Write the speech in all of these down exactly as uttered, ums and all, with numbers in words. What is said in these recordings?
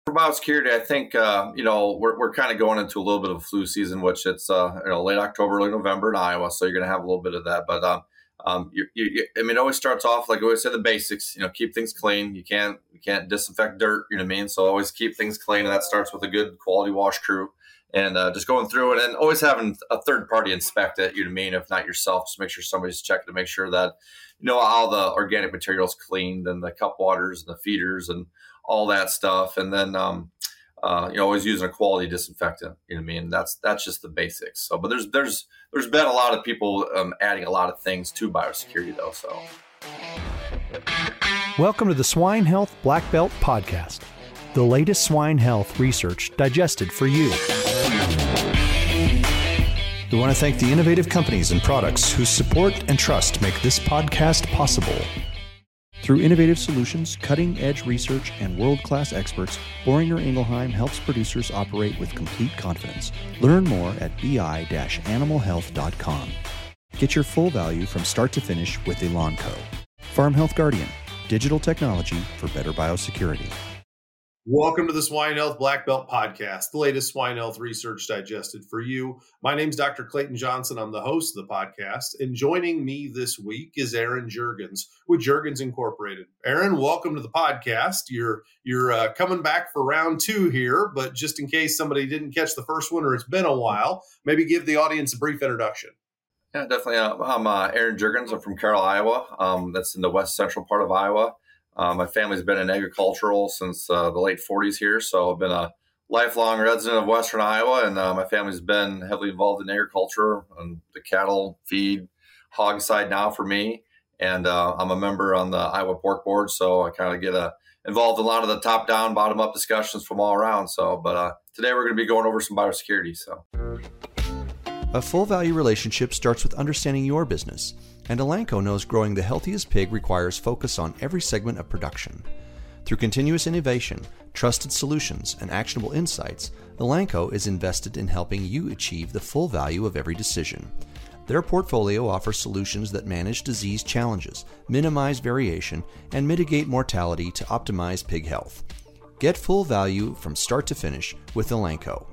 For biosecurity, I think uh, you know we're we're kind of going into a little bit of a flu season, which it's uh, you know late October, early November in Iowa, so you're going to have a little bit of that. But um, um, you, you, you, I mean, it always starts off like I always say the basics. You know, keep things clean. You can't you can't disinfect dirt. You know what I mean? So always keep things clean, and that starts with a good quality wash crew. And uh, just going through it, and always having a third party inspect it. You know what I mean? If not yourself, just make sure somebody's checking to make sure that you know all the organic materials cleaned, and the cup waters, and the feeders, and all that stuff. And then um, uh, you know, always using a quality disinfectant. You know what I mean? That's that's just the basics. So, but there's there's there's been a lot of people um, adding a lot of things to biosecurity, though. So, welcome to the Swine Health Black Belt Podcast, the latest swine health research digested for you. We want to thank the innovative companies and products whose support and trust make this podcast possible. Through innovative solutions, cutting-edge research, and world-class experts, Boehringer Ingelheim helps producers operate with complete confidence. Learn more at b i dash animal health dot com. Get your full value from start to finish with Elanco. Farm Health Guardian, digital technology for better biosecurity. Welcome to the Swine Health Black Belt Podcast, the latest swine health research digested for you. My name's Doctor Clayton Johnson. I'm the host of the podcast, and joining me this week is Aaron Juergens with Juergens Incorporated. Aaron, welcome to the podcast. You're you're uh, coming back for round two here, but just in case somebody didn't catch the first one or it's been a while, maybe give the audience a brief introduction. yeah, definitely. Uh, I'm uh, Aaron Juergens. I'm from Carroll, Iowa. Um, that's in the west central part of Iowa. Uh, my family's been in agricultural since uh, the late forties here, so I've been a lifelong resident of Western Iowa, and uh, my family's been heavily involved in agriculture and the cattle, feed, hog side now for me. And uh, I'm a member on the Iowa Pork Board, so I kind of get uh, involved in a lot of the top-down, bottom-up discussions from all around. So, but uh, today we're going to be going over some biosecurity. So. A full value relationship starts with understanding your business, and Elanco knows growing the healthiest pig requires focus on every segment of production. Through continuous innovation, trusted solutions, and actionable insights, Elanco is invested in helping you achieve the full value of every decision. Their portfolio offers solutions that manage disease challenges, minimize variation, and mitigate mortality to optimize pig health. Get full value from start to finish with Elanco.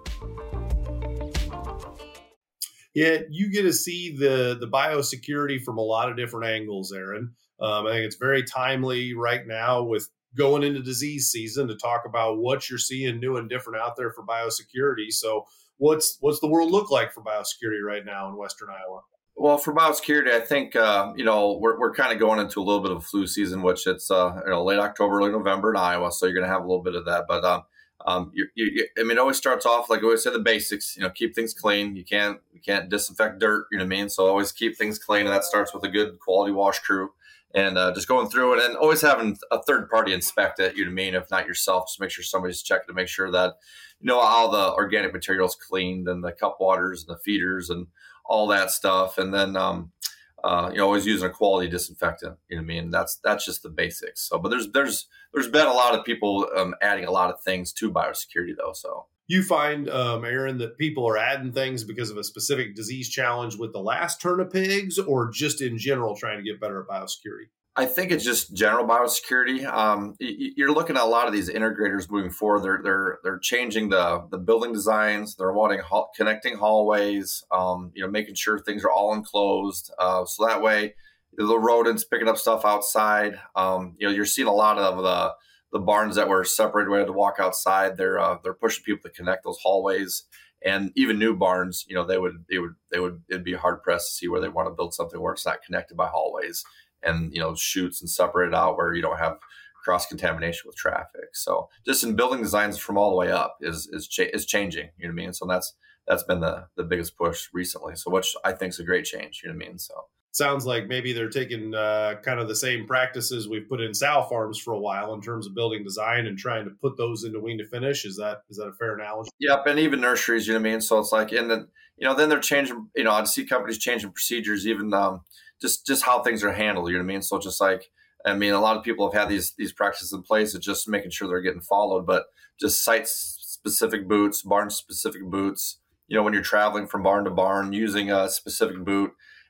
Yeah, you get to see the the biosecurity from a lot of different angles, Aaron. Um, I think it's very timely right now with going into disease season to talk about what you're seeing new and different out there for biosecurity. So what's what's the world look like for biosecurity right now in Western Iowa? Well, for biosecurity, I think uh, you know we're we're kind of going into a little bit of a flu season, which it's uh, you know late October, early November in Iowa, so you're going to have a little bit of that. But um, um, you, you, I mean, it always starts off like I always say the basics. You know, keep things clean. You can't you can't disinfect dirt. You know what I mean? So always keep things clean, and that starts with a good quality wash crew. And uh, just going through it, and always having a third party inspect it. You know what I mean? If not yourself, just make sure somebody's checking to make sure that you know all the organic materials cleaned, and the cup waters, and the feeders, and all that stuff. And then um, uh, you know always using a quality disinfectant. You know what I mean? That's that's just the basics. So, but there's there's there's been a lot of people um, adding a lot of things to biosecurity, though. So. You find, um, Aaron, that people are adding things because of a specific disease challenge with the last turn of pigs, or just in general trying to get better at biosecurity? I think it's just general biosecurity. Um, you're looking at a lot of these integrators moving forward. They're they're they're changing the the building designs. They're wanting hall, connecting hallways. Um, you know, making sure things are all enclosed, uh, so that way the rodents picking up stuff outside. Um, you know, you're seeing a lot of the the barns that were separated, we had to walk outside. They're uh, they're pushing people to connect those hallways, and even new barns. You know, they would they would they would it'd be hard pressed to see where they want to build something where it's not connected by hallways and you know chutes and separate it out where you don't have cross contamination with traffic. So just in building designs from all the way up is is cha- is changing. You know what I mean? So that's that's been the the biggest push recently. So which I think is a great change. You know what I mean? So. Sounds like maybe they're taking uh, kind of the same practices we've put in sow farms for a while in terms of building design and trying to put those into wean to finish. Is that is that a fair analogy? Yep, and even nurseries, you know what I mean? So it's like, and then, you know, then they're changing, you know, I'd see companies changing procedures, even um, just just how things are handled, you know what I mean? So just like, I mean, a lot of people have had these these practices in place. It's just making sure they're getting followed, but just site-specific boots, barn-specific boots, you know, when you're traveling from barn to barn, using a specific boot.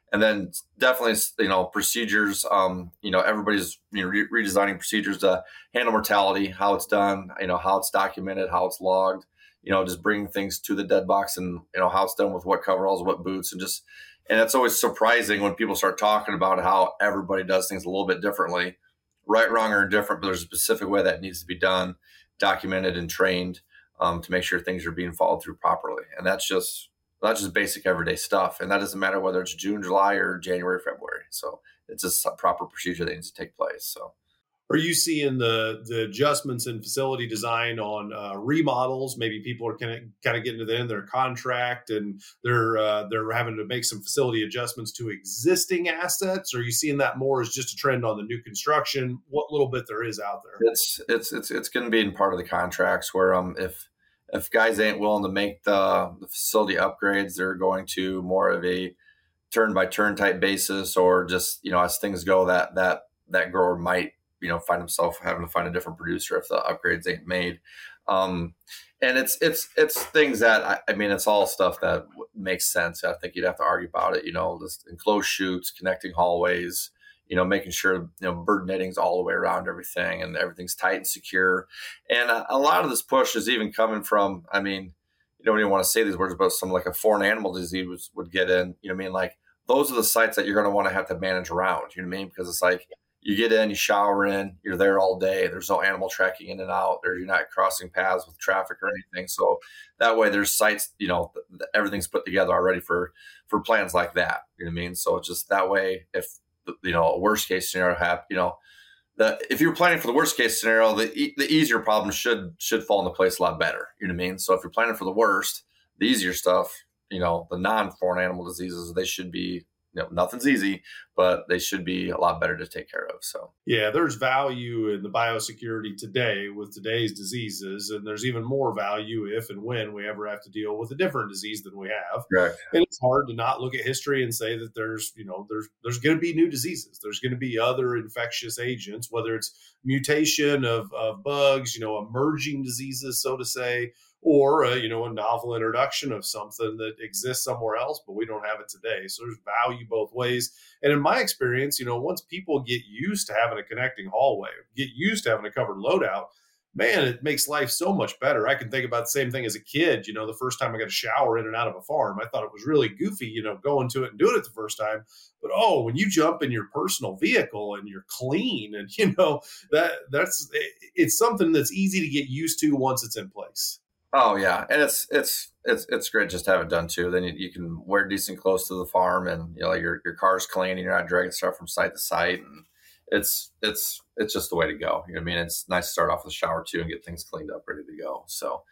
And then definitely, you know, procedures, um, you know, everybody's you know, re- redesigning procedures to handle mortality, how it's done, you know, how it's documented, how it's logged, you know, just bringing things to the dead box and, you know, how it's done with what coveralls, what boots, and just, and it's always surprising when people start talking about how everybody does things a little bit differently, right, wrong, or indifferent, but there's a specific way that needs to be done, documented and trained um, to make sure things are being followed through properly. And that's just, that's just basic everyday stuff. And that doesn't matter whether it's June, July, or January, February. So it's just a proper procedure that needs to take place. So are you seeing the the adjustments in facility design on uh, remodels? Maybe people are kind of kind of getting to the end of their contract and they're uh, they're having to make some facility adjustments to existing assets. Or are you seeing that more as just a trend on the new construction? What little bit there is out there? It's it's it's it's going to be in part of the contracts where um if if guys ain't willing to make the, the facility upgrades, they're going to more of a turn by turn type basis, or just, you know, as things go, that that that grower might, you know, find himself having to find a different producer if the upgrades ain't made. Um, and it's it's it's things that I, I mean, it's all stuff that w- makes sense. I think you'd have to argue about it. You know, just enclosed chutes, connecting hallways. You know, making sure, you know, bird netting's all the way around everything and everything's tight and secure. And a, a lot of this push is even coming from, I mean, you don't even want to say these words, but some like a foreign animal disease would get in, you know what I mean? Like those are the sites that you're going to want to have to manage around, you know what I mean? Because it's like you get in, you shower in, you're there all day. There's no animal tracking in and out. There, you're not crossing paths with traffic or anything. So that way there's sites, you know, th- th- everything's put together already for, for plans like that, you know what I mean? So it's just that way, if, you know, a worst case scenario happen, you know, the, if you're planning for the worst case scenario, the the easier problems should should fall into place a lot better. You know what I mean? So if you're planning for the worst, the easier stuff, you know, the non-foreign animal diseases, they should be, you know, nothing's easy, but they should be a lot better to take care of. So yeah, there's value in the biosecurity today with today's diseases, and there's even more value if and when we ever have to deal with a different disease than we have. right. And it's hard to not look at history and say that there's, you know, there's there's going to be new diseases. There's going to be other infectious agents, whether it's mutation of, of bugs, you know, emerging diseases, so to say, or uh, you know, a novel introduction of something that exists somewhere else, but we don't have it today. So there's value both ways. And in my experience, you know, once people get used to having a connecting hallway, get used to having a covered loadout, man, it makes life so much better. I can think about the same thing as a kid. You know, the first time I got a shower in and out of a farm, I thought it was really goofy, you know, going to it and doing it the first time. But oh, when you jump in your personal vehicle and you're clean, and you know, that that's it's something that's easy to get used to once it's in place. Oh yeah, and it's it's it's it's great just to have it done too. Then you, you can wear decent clothes to the farm, and you know your your car's clean, and you're not dragging stuff from site to site, and it's it's it's just the way to go. You know what I mean? It's nice to start off with a shower too and get things cleaned up, ready to go. So,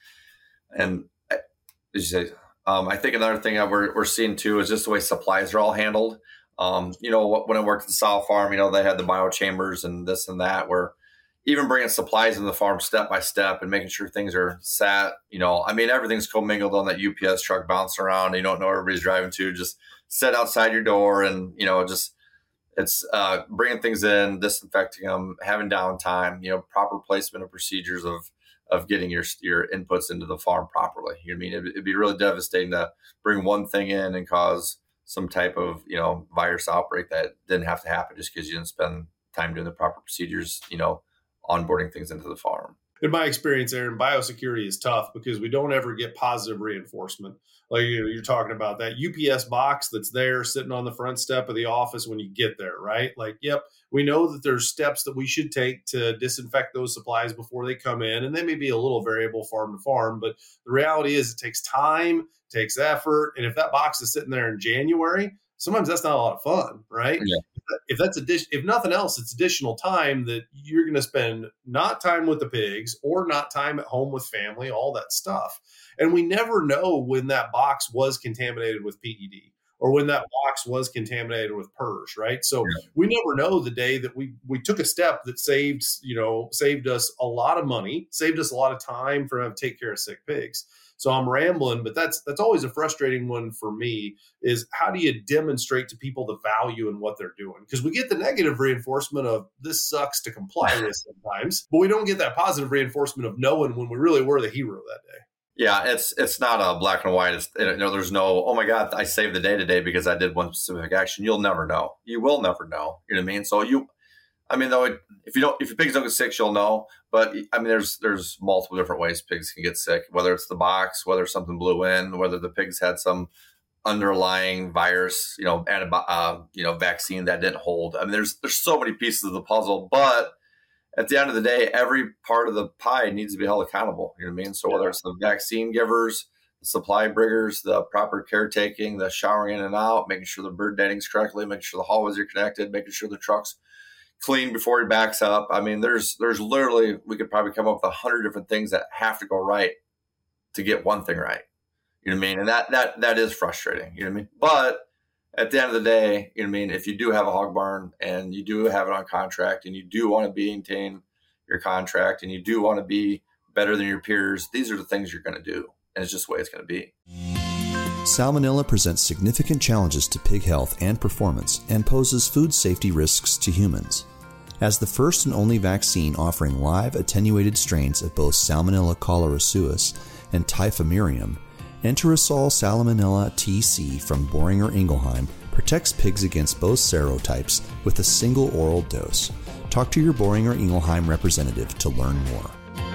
and as you say, um, I think another thing that we're we're seeing too is just the way supplies are all handled. Um, you know, when I worked at the sow farm, you know, they had the bio chambers and this and that, where even bringing supplies in the farm step by step and making sure things are sat, you know, I mean, everything's commingled on that U P S truck bouncing around. You don't know where everybody's driving to. Just sit outside your door and, you know, just it's uh, bringing things in, disinfecting them, having downtime, you know, proper placement of procedures of of getting your your inputs into the farm properly. You know what I mean? It'd, it'd be really devastating to bring one thing in and cause some type of, you know, virus outbreak that didn't have to happen just because you didn't spend time doing the proper procedures, you know, onboarding things into the farm. In my experience, Aaron, biosecurity is tough because we don't ever get positive reinforcement. Like you know, you're talking about that U P S box that's there sitting on the front step of the office when you get there, right? Like, yep, we know that there's steps that we should take to disinfect those supplies before they come in. And they may be a little variable farm to farm, but the reality is it takes time, takes effort. And if that box is sitting there in January, sometimes that's not a lot of fun, right? Yeah. If that's addition, if nothing else, it's additional time that you're going to spend not time with the pigs or not time at home with family, all that stuff. And we never know when that box was contaminated with P E D or when that box was contaminated with P E R S, right? So yeah. we never know the day that we we took a step that saved, you know, saved us a lot of money, saved us a lot of time for having to take care of sick pigs. So I'm rambling, but that's that's always a frustrating one for me is how do you demonstrate to people the value in what they're doing? Because we get the negative reinforcement of this sucks to comply with sometimes, but we don't get that positive reinforcement of knowing when we really were the hero that day. Yeah, it's it's not a black and white. It's, you know, there's no, oh my God, I saved the day today because I did one specific action. You'll never know. You will never know. You know what I mean? So you, I mean, though, it, if you don't, if your pigs don't get sick, you'll know. But I mean, there's there's multiple different ways pigs can get sick. Whether it's the box, whether something blew in, whether the pigs had some underlying virus, you know, antibi- uh, you know, vaccine that didn't hold. I mean, there's there's so many pieces of the puzzle, but at the end of the day, every part of the pie needs to be held accountable. You know what I mean? So whether it's the vaccine givers, the supply bringers, the proper caretaking, the showering in and out, making sure the bird netting's correctly, making sure the hallways are connected, making sure the truck's clean before he backs up. I mean, there's there's literally, we could probably come up with a hundred different things that have to go right to get one thing right. You know what I mean? And that that that is frustrating. You know what I mean? But at the end of the day, you know what I mean, if you do have a hog barn and you do have it on contract and you do want to maintain your contract and you do want to be better than your peers, these are the things you're going to do. And it's just the way it's going to be. Salmonella presents significant challenges to pig health and performance and poses food safety risks to humans. As the first and only vaccine offering live attenuated strains of both Salmonella cholerae and Typhimurium, Enterosol Salmonella T C from Boehringer Ingelheim protects pigs against both serotypes with a single oral dose. Talk to your Boehringer Ingelheim representative to learn more.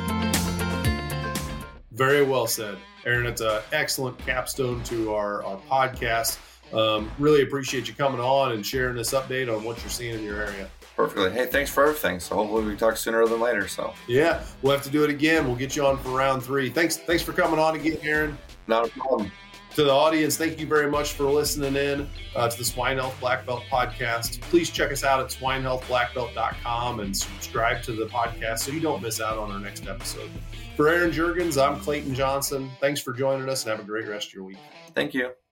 Very well said, Aaron. It's an excellent capstone to our, our podcast. Um, really appreciate you coming on and sharing this update on what you're seeing in your area. Perfectly. Hey, thanks for everything. So hopefully we can talk sooner than later. So yeah, we'll have to do it again. We'll get you on for round three. Thanks, thanks for coming on again, Aaron. Not a problem. To the audience, thank you very much for listening in uh, to the Swine Health Black Belt podcast. Please check us out at swine health black belt dot com and subscribe to the podcast so you don't miss out on our next episode. For Aaron Juergens, I'm Clayton Johnson. Thanks for joining us and have a great rest of your week. Thank you.